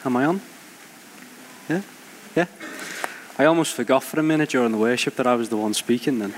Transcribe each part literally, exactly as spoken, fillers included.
Am I on? Yeah? Yeah? I almost forgot for a minute during the worship that I was the one speaking then.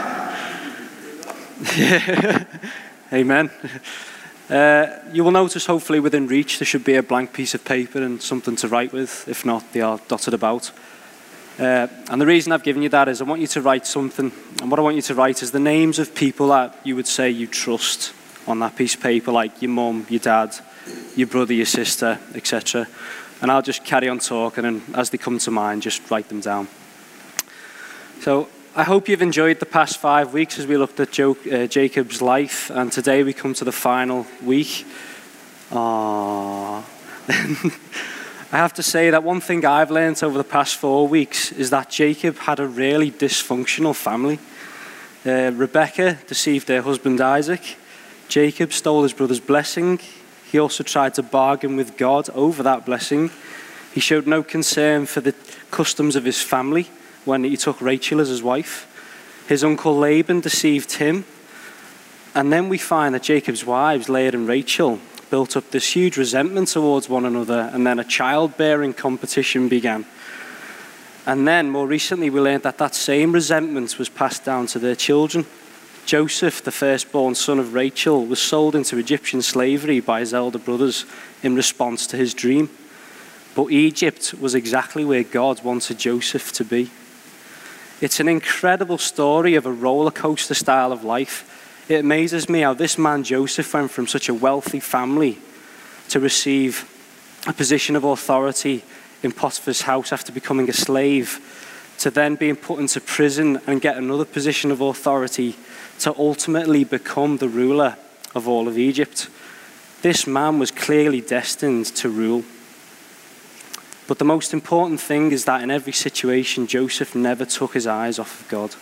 Yeah. Amen. Uh, you will notice, hopefully, within reach, there should be a blank piece of paper and something to write with. If not, they are dotted about. Uh, and the reason I've given you that is I want you to write something. And what I want you to write is the names of people that you would say you trust on that piece of paper, like your mum, your dad, your brother, your sister, et cetera. And I'll just carry on talking, and as they come to mind, just write them down. So I hope you've enjoyed the past five weeks as we looked at jo- uh, Jacob's life, and today we come to the final week. Aww. I have to say that one thing I've learned over the past four weeks is that Jacob had a really dysfunctional family. Uh, Rebecca deceived her husband Isaac. Jacob stole his brother's blessing. He also tried to bargain with God over that blessing. He showed no concern for the customs of his family when he took Rachel as his wife. His uncle Laban deceived him. And then we find that Jacob's wives, Leah and Rachel, built up this huge resentment towards one another, and then a childbearing competition began. And then, more recently, we learned that that same resentment was passed down to their children. Joseph, the firstborn son of Rachel, was sold into Egyptian slavery by his elder brothers in response to his dream. But Egypt was exactly where God wanted Joseph to be. It's an incredible story of a roller coaster style of life. It amazes me how this man Joseph went from such a wealthy family to receive a position of authority in Potiphar's house after becoming a slave, to then being put into prison and get another position of authority to ultimately become the ruler of all of Egypt. This man was clearly destined to rule. But the most important thing is that in every situation, Joseph never took his eyes off of God.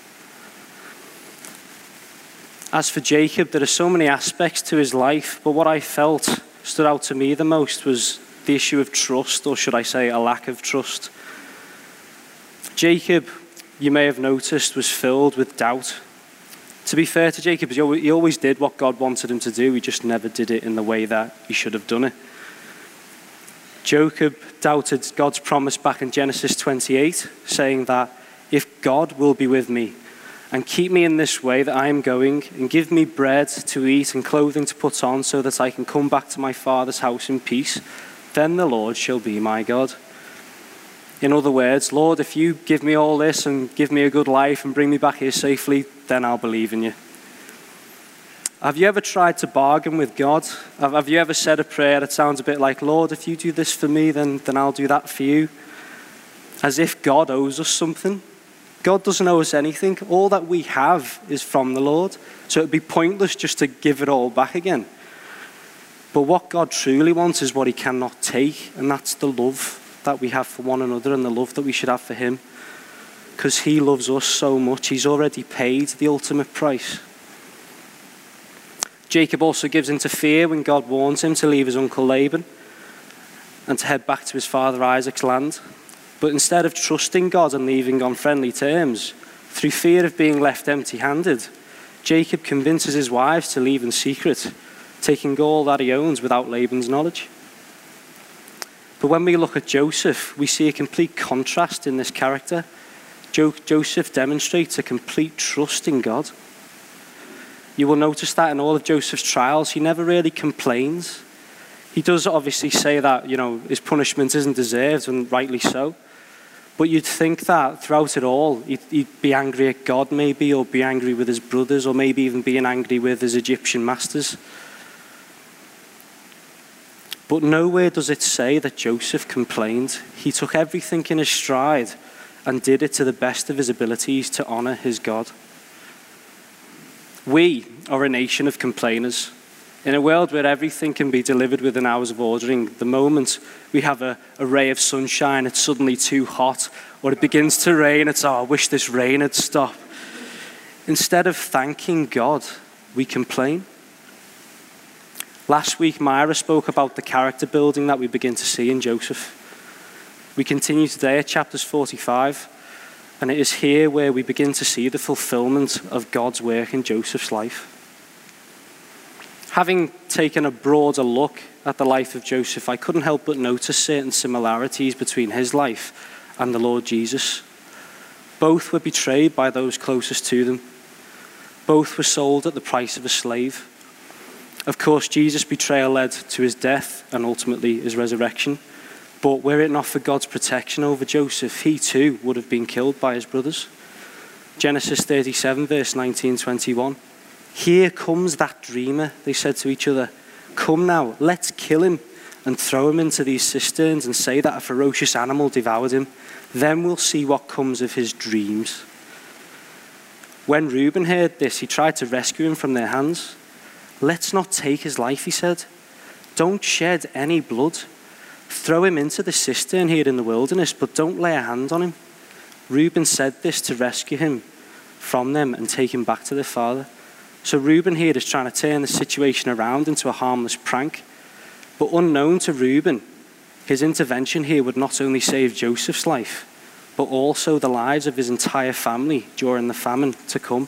As for Jacob, there are so many aspects to his life, but what I felt stood out to me the most was the issue of trust, or should I say a lack of trust. Jacob, you may have noticed, was filled with doubt. To be fair to Jacob, he always did what God wanted him to do. He just never did it in the way that he should have done it. Jacob doubted God's promise back in Genesis twenty-eight, saying that if God will be with me and keep me in this way that I am going, and give me bread to eat and clothing to put on so that I can come back to my father's house in peace, then the Lord shall be my God. In other words, Lord, if you give me all this and give me a good life and bring me back here safely, then I'll believe in you. Have you ever tried to bargain with God? Have you ever said a prayer that sounds a bit like, Lord, if you do this for me, then, then I'll do that for you? As if God owes us something. God doesn't owe us anything. All that we have is from the Lord. So it'd be pointless just to give it all back again. But what God truly wants is what he cannot take, and that's the love that we have for one another and the love that we should have for him. Because he loves us so much, he's already paid the ultimate price. Jacob also gives into fear when God warns him to leave his uncle Laban and to head back to his father Isaac's land. But instead of trusting God and leaving on friendly terms, through fear of being left empty-handed, Jacob convinces his wives to leave in secret, taking all that he owns without Laban's knowledge. But when we look at Joseph, we see a complete contrast in this character. Jo- Joseph demonstrates a complete trust in God. You will notice that in all of Joseph's trials, he never really complains. He does obviously say that, you know, his punishment isn't deserved, and rightly so. But you'd think that throughout it all, he'd, he'd be angry at God maybe, or be angry with his brothers, or maybe even being angry with his Egyptian masters. But nowhere does it say that Joseph complained. He took everything in his stride and did it to the best of his abilities to honor his God. We are a nation of complainers. In a world where everything can be delivered within hours of ordering, the moment we have a, a ray of sunshine, it's suddenly too hot, or it begins to rain, it's, oh, I wish this rain had stopped. Instead of thanking God, we complain. Last week, Myra spoke about the character building that we begin to see in Joseph. We continue today at chapters forty-five, and it is here where we begin to see the fulfillment of God's work in Joseph's life. Having taken a broader look at the life of Joseph, I couldn't help but notice certain similarities between his life and the Lord Jesus. Both were betrayed by those closest to them. Both were sold at the price of a slave. Of course, Jesus' betrayal led to his death and ultimately his resurrection. But were it not for God's protection over Joseph, he too would have been killed by his brothers. Genesis thirty-seven, verse nineteen to twenty-one. "Here comes that dreamer," they said to each other. "Come now, let's kill him and throw him into these cisterns and say that a ferocious animal devoured him. Then we'll see what comes of his dreams." When Reuben heard this, he tried to rescue him from their hands. "Let's not take his life," he said. "Don't shed any blood. Throw him into the cistern here in the wilderness, but don't lay a hand on him." Reuben said this to rescue him from them and take him back to their father. So Reuben here is trying to turn the situation around into a harmless prank. But unknown to Reuben, his intervention here would not only save Joseph's life, but also the lives of his entire family during the famine to come.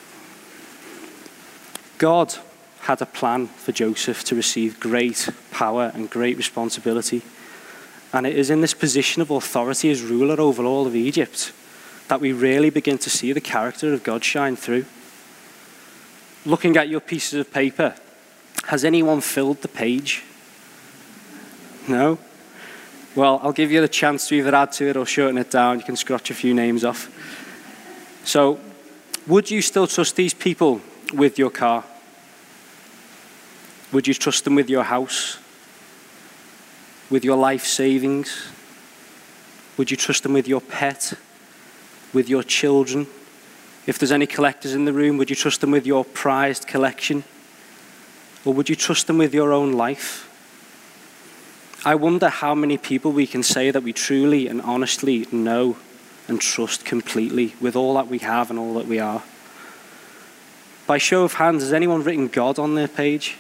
God had a plan for Joseph to receive great power and great responsibility. And it is in this position of authority as ruler over all of Egypt that we really begin to see the character of God shine through. Looking at your pieces of paper, has anyone filled the page? No? Well, I'll give you the chance to either add to it or shorten it down. You can scratch a few names off. So, would you still trust these people with your car? Would you trust them with your house? With your life savings? Would you trust them with your pet? With your children? If there's any collectors in the room, would you trust them with your prized collection? Or would you trust them with your own life? I wonder how many people we can say that we truly and honestly know and trust completely with all that we have and all that we are. By show of hands, has anyone written God on their page?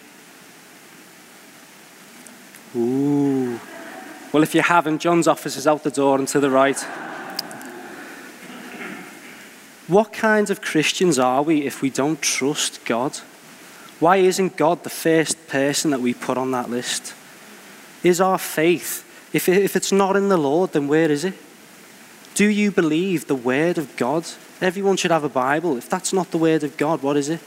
Ooh. Well, if you haven't, John's office is out the door and to the right. What kinds of Christians are we if we don't trust God? Why isn't God the first person that we put on that list? Is our faith, if, it, if it's not in the Lord, then where is it? Do you believe the word of God? Everyone should have a Bible. If that's not the word of God, what is it?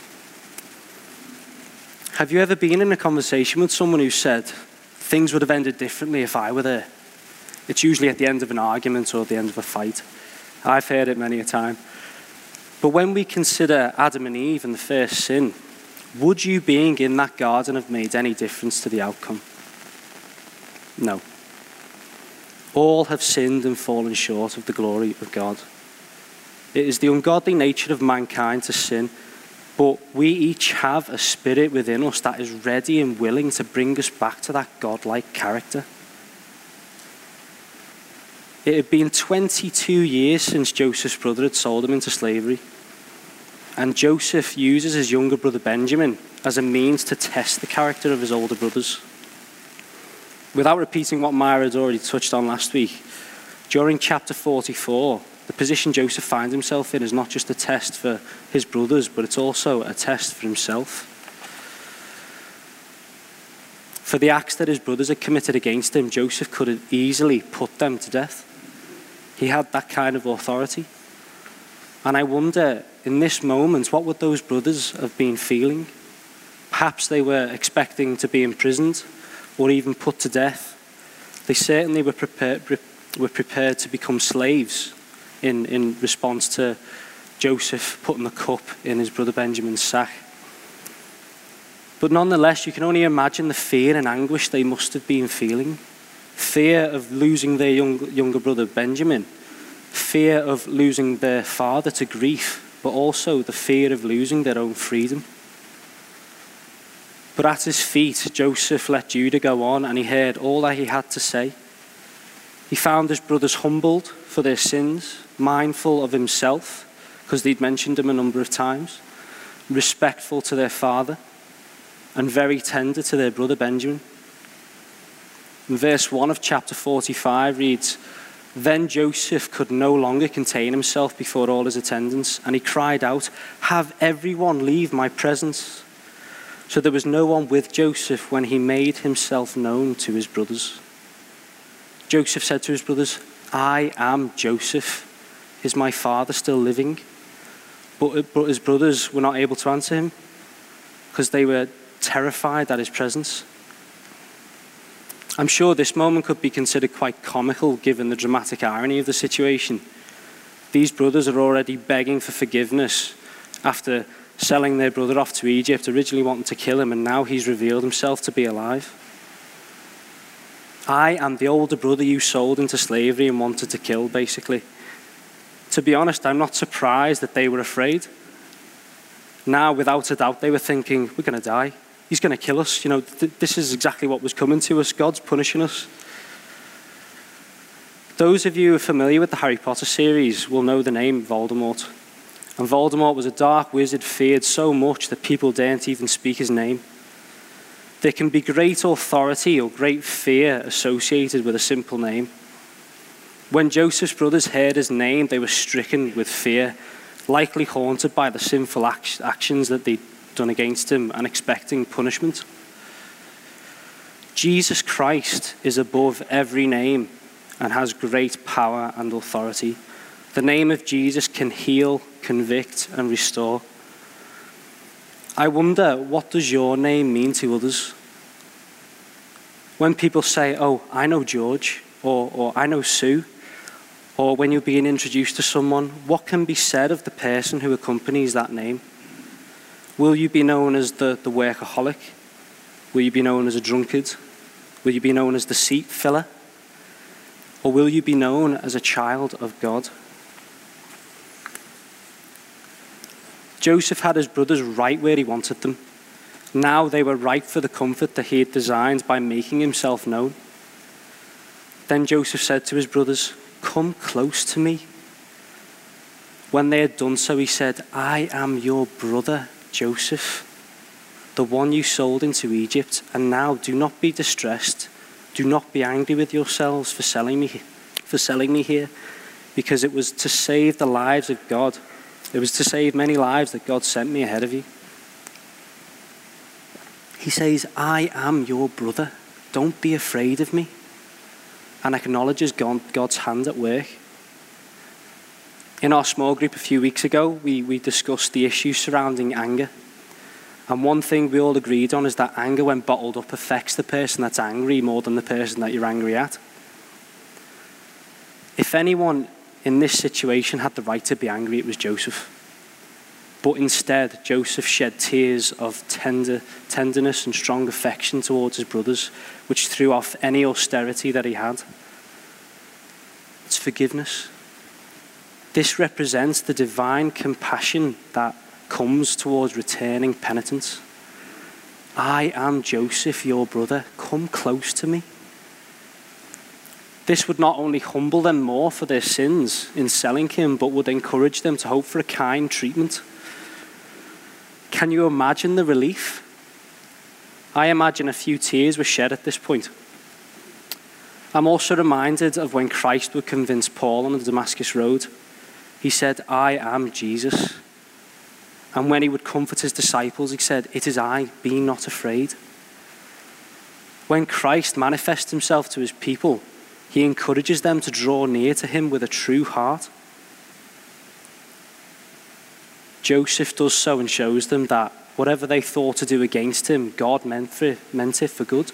Have you ever been in a conversation with someone who said, things would have ended differently if I were there? It's usually at the end of an argument or at the end of a fight. I've heard it many a time. But when we consider Adam and Eve and the first sin, would you being in that garden have made any difference to the outcome? No. All have sinned and fallen short of the glory of God. It is the ungodly nature of mankind to sin, but we each have a spirit within us that is ready and willing to bring us back to that God-like character. It had been twenty-two years since Joseph's brother had sold him into slavery. And Joseph uses his younger brother Benjamin as a means to test the character of his older brothers. Without repeating what Myra had already touched on last week, during chapter forty-four, the position Joseph finds himself in is not just a test for his brothers, but it's also a test for himself. For the acts that his brothers had committed against him, Joseph could have easily put them to death. He had that kind of authority. And I wonder, in this moment, what would those brothers have been feeling? Perhaps they were expecting to be imprisoned or even put to death. They certainly were prepared, were prepared to become slaves in, in response to Joseph putting the cup in his brother Benjamin's sack. But nonetheless, you can only imagine the fear and anguish they must have been feeling. Fear of losing their young, younger brother Benjamin. Fear of losing their father to grief, but also the fear of losing their own freedom. But at his feet, Joseph let Judah go on, and he heard all that he had to say. He found his brothers humbled for their sins, mindful of himself, because they'd mentioned him a number of times, respectful to their father, and very tender to their brother Benjamin. In verse one of chapter forty-five reads, "Then Joseph could no longer contain himself before all his attendants, and he cried out, 'Have everyone leave my presence.' So there was no one with Joseph when he made himself known to his brothers. Joseph said to his brothers, "I am Joseph. Is my father still living?" But, but his brothers were not able to answer him because they were terrified at his presence. I'm sure this moment could be considered quite comical given the dramatic irony of the situation. These brothers are already begging for forgiveness after selling their brother off to Egypt, originally wanting to kill him, and now he's revealed himself to be alive. I am the older brother you sold into slavery and wanted to kill, basically. To be honest, I'm not surprised that they were afraid. Now, without a doubt, they were thinking, we're going to die. He's going to kill us. You know, th- this is exactly what was coming to us. God's punishing us. Those of you who are familiar with the Harry Potter series will know the name Voldemort. And Voldemort was a dark wizard feared so much that people daren't even speak his name. There can be great authority or great fear associated with a simple name. When Joseph's brothers heard his name, they were stricken with fear, likely haunted by the sinful act- actions that they'd done against him and expecting punishment. Jesus Christ is above every name and has great power and authority. The name of Jesus can heal, convict, and restore. I wonder, what does your name mean to others? When people say, "Oh, I know George," or, or "I know Sue," or when you're being introduced to someone, what can be said of the person who accompanies that name? Will you be known as the, the workaholic? Will you be known as a drunkard? Will you be known as the seat filler? Or will you be known as a child of God? Joseph had his brothers right where he wanted them. Now they were ripe for the comfort that he had designed by making himself known. Then Joseph said to his brothers, "Come close to me." When they had done so, he said, "I am your brother, Joseph, the one you sold into Egypt. And now do not be distressed. Do not be angry with yourselves for selling me, for selling me here, because it was to save the lives of God. It was to save many lives that God sent me ahead of you." He says, "I am your brother. Don't be afraid of me," and acknowledges God's hand at work. In our small group a few weeks ago, we, we discussed the issues surrounding anger. And one thing we all agreed on is that anger, when bottled up, affects the person that's angry more than the person that you're angry at. If anyone in this situation had the right to be angry, it was Joseph. But instead, Joseph shed tears of tender, tenderness and strong affection towards his brothers, which threw off any austerity that he had. It's forgiveness. This represents the divine compassion that comes towards returning penitence. "I am Joseph, your brother. Come close to me." This would not only humble them more for their sins in selling him, but would encourage them to hope for a kind treatment. Can you imagine the relief? I imagine a few tears were shed at this point. I'm also reminded of when Christ would convince Paul on the Damascus Road. He said, "I am Jesus." And when he would comfort his disciples, he said, "It is I, be not afraid." When Christ manifests himself to his people, he encourages them to draw near to him with a true heart. Joseph does so and shows them that whatever they thought to do against him, God meant, for, meant it for good.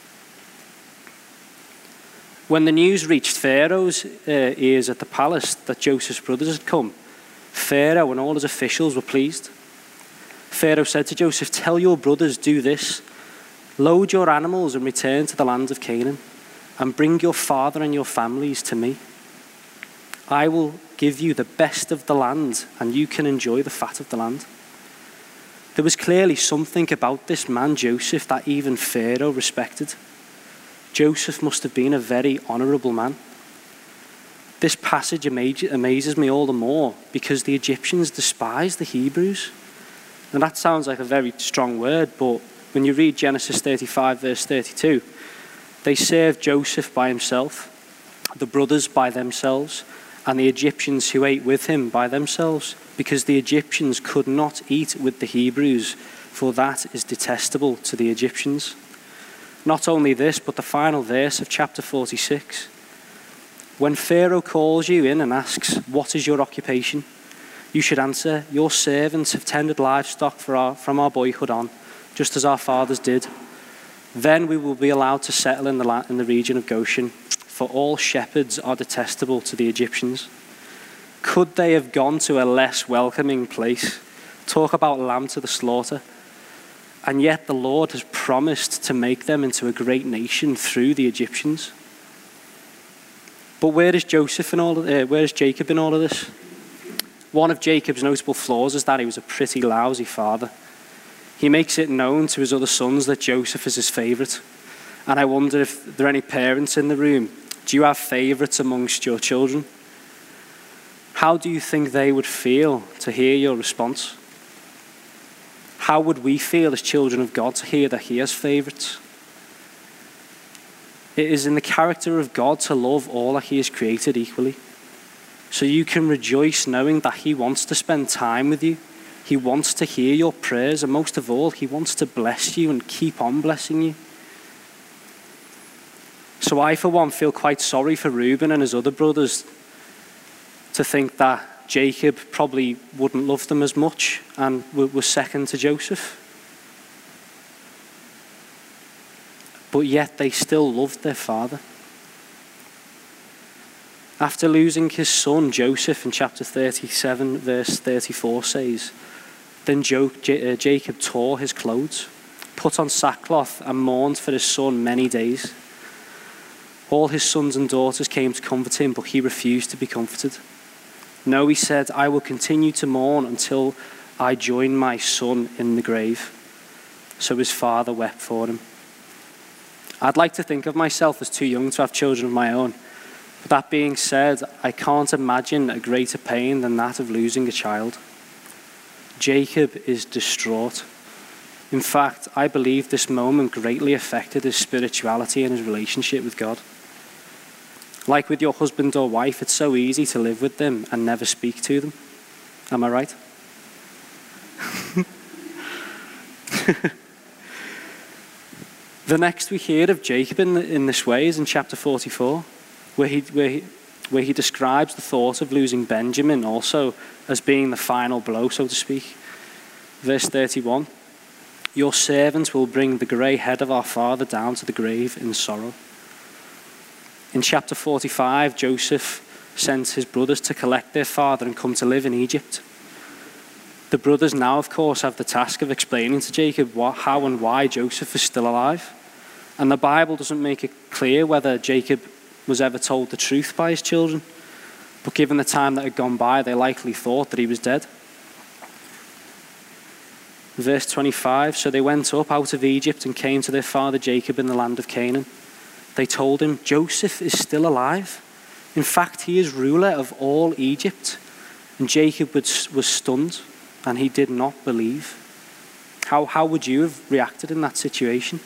When the news reached Pharaoh's uh, ears at the palace that Joseph's brothers had come, Pharaoh and all his officials were pleased. Pharaoh said to Joseph, "Tell your brothers, do this. Load your animals and return to the land of Canaan, and bring your father and your families to me. I will give you the best of the land, and you can enjoy the fat of the land." There was clearly something about this man Joseph that even Pharaoh respected. Joseph must have been a very honourable man. This passage amazes me all the more because the Egyptians despised the Hebrews. And that sounds like a very strong word, but when you read Genesis thirty-five, verse thirty-two, they served Joseph by himself, the brothers by themselves, and the Egyptians who ate with him by themselves, because the Egyptians could not eat with the Hebrews for that is detestable to the Egyptians. Not only this, but the final verse of chapter forty-six. When Pharaoh calls you in and asks, what is your occupation? You should answer, your servants have tended livestock for our, from our boyhood on, just as our fathers did. Then we will be allowed to settle in the, la- in the region of Goshen, for all shepherds are detestable to the Egyptians. Could they have gone to a less welcoming place? Talk about lamb to the slaughter. And yet the Lord has promised to make them into a great nation through the Egyptians. But where is Joseph in all of, uh, where is Jacob in all of this? One of Jacob's notable flaws is that he was a pretty lousy father. He makes it known to his other sons that Joseph is his favourite. And I wonder if there are any parents in the room. Do you have favourites amongst your children? How do you think they would feel to hear your response? How would we feel as children of God to hear that he has favourites? It is in the character of God to love all that he has created equally. So you can rejoice knowing that he wants to spend time with you. He wants to hear your prayers, and most of all, he wants to bless you and keep on blessing you. So I, for one, feel quite sorry for Reuben and his other brothers to think that Jacob probably wouldn't love them as much and was second to Joseph. But yet they still loved their father. After losing his son, Joseph, in chapter thirty-seven, verse thirty-four says, Then jo- J- uh, Jacob tore his clothes, put on sackcloth, and mourned for his son many days. All his sons and daughters came to comfort him, but he refused to be comforted. No, he said, I will continue to mourn until I join my son in the grave. So his father wept for him. I'd like to think of myself as too young to have children of my own. But that being said, I can't imagine a greater pain than that of losing a child. Jacob is distraught. In fact, I believe this moment greatly affected his spirituality and his relationship with God. Like with your husband or wife, it's so easy to live with them and never speak to them. Am I right? The next we hear of Jacob in, in this way is in chapter forty-four, where he, where, he, where he describes the thought of losing Benjamin also as being the final blow, so to speak. Verse thirty-one, Your servants will bring the grey head of our father down to the grave in sorrow. In chapter forty-five, Joseph sent his brothers to collect their father and come to live in Egypt. The brothers now, of course, have the task of explaining to Jacob what, how and why Joseph is still alive. And the Bible doesn't make it clear whether Jacob was ever told the truth by his children. But given the time that had gone by, they likely thought that he was dead. Verse twenty-five, So they went up out of Egypt and came to their father Jacob in the land of Canaan. They told him, Joseph is still alive. In fact, he is ruler of all Egypt. And Jacob was, was stunned, and he did not believe. How, how would you have reacted in that situation?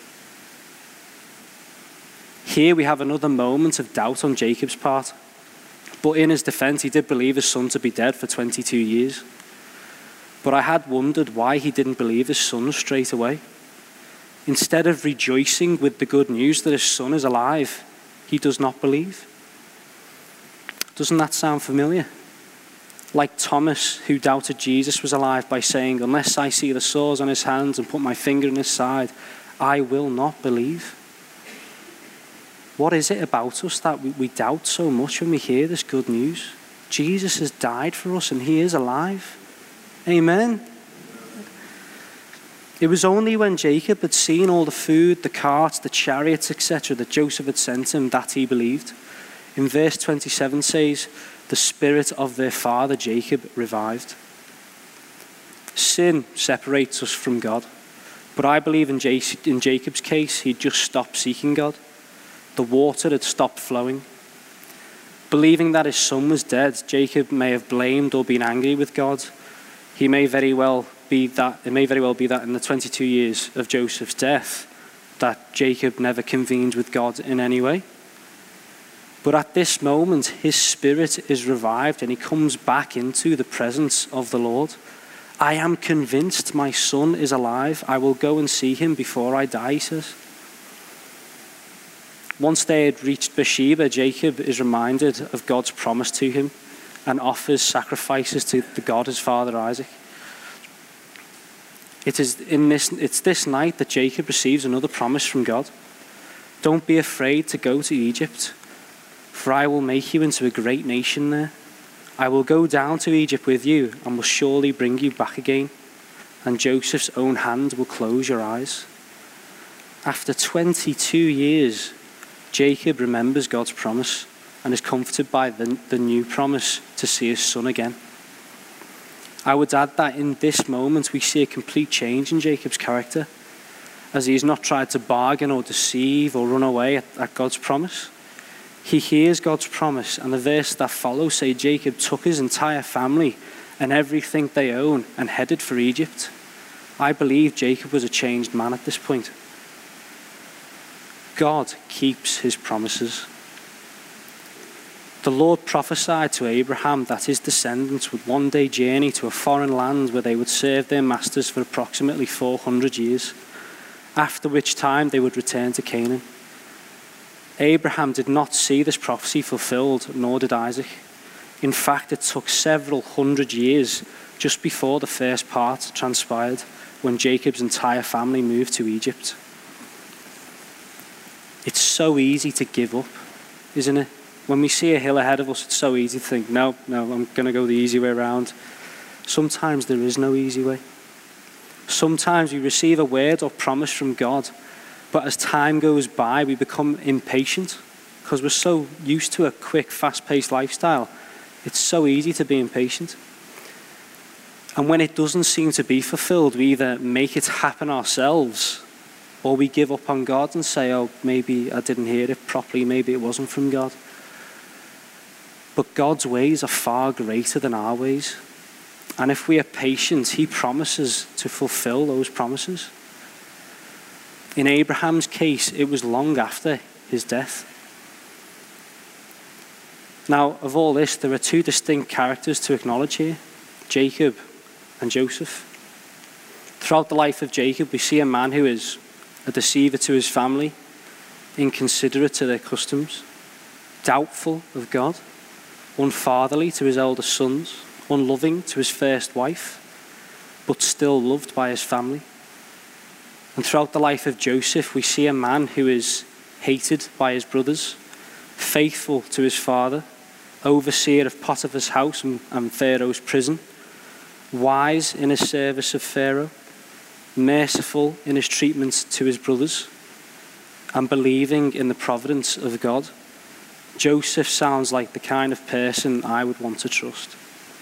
Here we have another moment of doubt on Jacob's part. But in his defense, he did believe his son to be dead for twenty-two years. But I had wondered why he didn't believe his son straight away. Instead of rejoicing with the good news that his son is alive, he does not believe. Doesn't that sound familiar? Like Thomas, who doubted Jesus was alive by saying, Unless I see the sores on his hands and put my finger in his side, I will not believe. What is it about us that we, we doubt so much when we hear this good news? Jesus has died for us and he is alive. Amen. It was only when Jacob had seen all the food, the carts, the chariots, et cetera that Joseph had sent him that he believed. In verse twenty-seven says, the spirit of their father Jacob revived. Sin separates us from God. But I believe in, J- in Jacob's case, he'd just stopped seeking God. The water had stopped flowing. Believing that his son was dead, Jacob may have blamed or been angry with God. He may very well be that, it may very well be that in the twenty-two years of Joseph's death, that Jacob never convened with God in any way. But at this moment, his spirit is revived and he comes back into the presence of the Lord. I am convinced my son is alive. I will go and see him before I die, he says. Once they had reached Beersheba, Jacob is reminded of God's promise to him and offers sacrifices to the God, his father Isaac. It is in this, it's this night that Jacob receives another promise from God. Don't be afraid to go to Egypt, for I will make you into a great nation there. I will go down to Egypt with you and will surely bring you back again, and Joseph's own hand will close your eyes. After twenty-two years, Jacob remembers God's promise and is comforted by the, the new promise to see his son again. I would add that in this moment we see a complete change in Jacob's character, as he has not tried to bargain or deceive or run away at, at God's promise. He hears God's promise, and the verse that follows say Jacob took his entire family and everything they own and headed for Egypt. I believe Jacob was a changed man at this point. God keeps his promises. The Lord prophesied to Abraham that his descendants would one day journey to a foreign land where they would serve their masters for approximately four hundred years, after which time they would return to Canaan. Abraham did not see this prophecy fulfilled, nor did Isaac. In fact, it took several hundred years just before the first part transpired, when Jacob's entire family moved to Egypt. It's so easy to give up, isn't it? When we see a hill ahead of us, it's so easy to think, no, no, I'm going to go the easy way around. Sometimes there is no easy way. Sometimes we receive a word or promise from God, but as time goes by, we become impatient because we're so used to a quick, fast-paced lifestyle. It's so easy to be impatient. And when it doesn't seem to be fulfilled, we either make it happen ourselves, or we give up on God and say, oh, maybe I didn't hear it properly, maybe it wasn't from God. But God's ways are far greater than our ways. And if we are patient, he promises to fulfill those promises. In Abraham's case, it was long after his death. Now, of all this, there are two distinct characters to acknowledge here, Jacob and Joseph. Throughout the life of Jacob, we see a man who is a deceiver to his family, inconsiderate to their customs, doubtful of God, unfatherly to his elder sons, unloving to his first wife, but still loved by his family. And throughout the life of Joseph, we see a man who is hated by his brothers, faithful to his father, overseer of Potiphar's house and, and Pharaoh's prison, wise in his service of Pharaoh, merciful in his treatment to his brothers, and believing in the providence of God. Joseph sounds like the kind of person I would want to trust.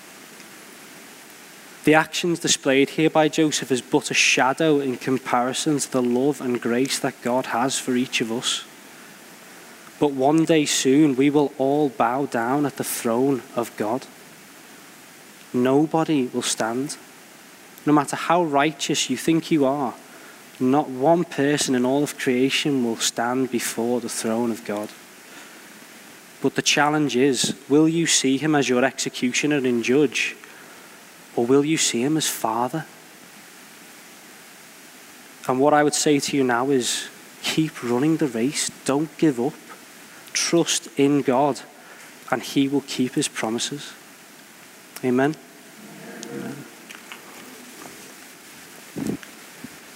The actions displayed here by Joseph is but a shadow in comparison to the love and grace that God has for each of us. But one day soon, we will all bow down at the throne of God. Nobody will stand. No matter how righteous you think you are, not one person in all of creation will stand before the throne of God. But the challenge is, will you see him as your executioner and judge? Or will you see him as Father? And what I would say to you now is, keep running the race. Don't give up. Trust in God, and he will keep his promises. Amen. Amen.